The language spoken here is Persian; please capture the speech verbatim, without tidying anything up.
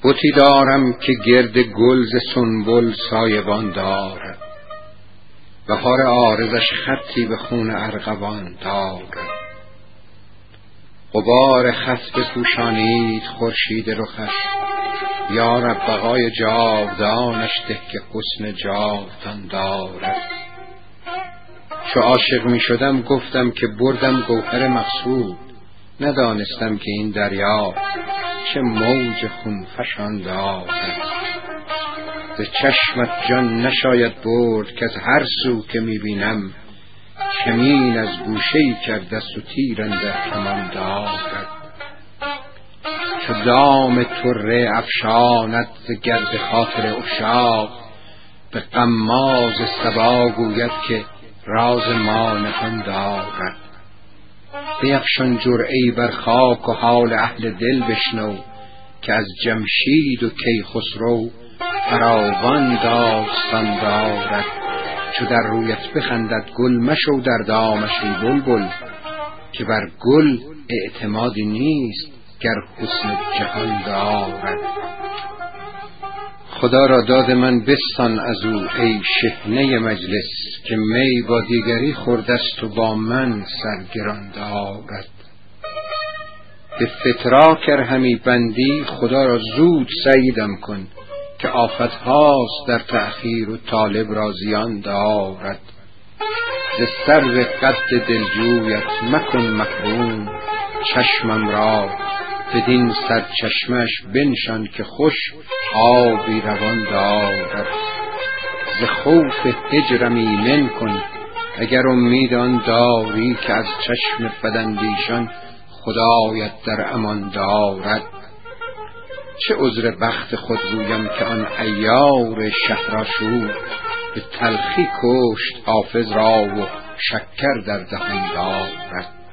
بتی دارم که گرد گل ز سنبل سایبان دارد، بهار عارضش خطی به خون ارغوان دارد. غبار خط بپوشانید خورشید رخش، یا رب بقای جاودانش ده که حسن جاودان دارد. چو عاشق می شدم گفتم که بردم گوهر مقصود، ندانستم که این دریا چه موج خونفشان دارد. ز چشمت جان نشاید برد که از هر سو که می بینم، کمین از گوشه‌ای کرده است و تیر اندر کمان دارد. چو دام طره افشاند ز گرد خاطر عشاق، به غماز صبا گوید که راز ما نهان دارد. بیفشان جرعه‌ای بر خاک و حال اهل دل بشنو، که از جمشید و کیخسرو فراوان داستان دارد. چو در رویت بخندد گل مشو در دامش ای بلبل، که بر گل اعتمادی نیست گر حسن جهان دارد. خدا را داد من بستان از او ای شحنه مجلس، که می با دیگری خوردست و با من سرگران دارد. به فتراک ار همی بندی خدا را زود سعیدم کن، که آفت هاست در تأخیر و طالب را زیان دارد. ز سرو قد دلجویت مکن محروم چشمم را، بدین سرچشمش بنشان که خوش آبی روان دارد. ز خوف هجرم ایمن کن اگر امید آن داری، که از چشم بداندیشان خدایت در امان دارد. چه عذر بخت خود گویم که آن عیار شهرآشوب، به تلخی کشت حافظ را و شکر در دهان دارد.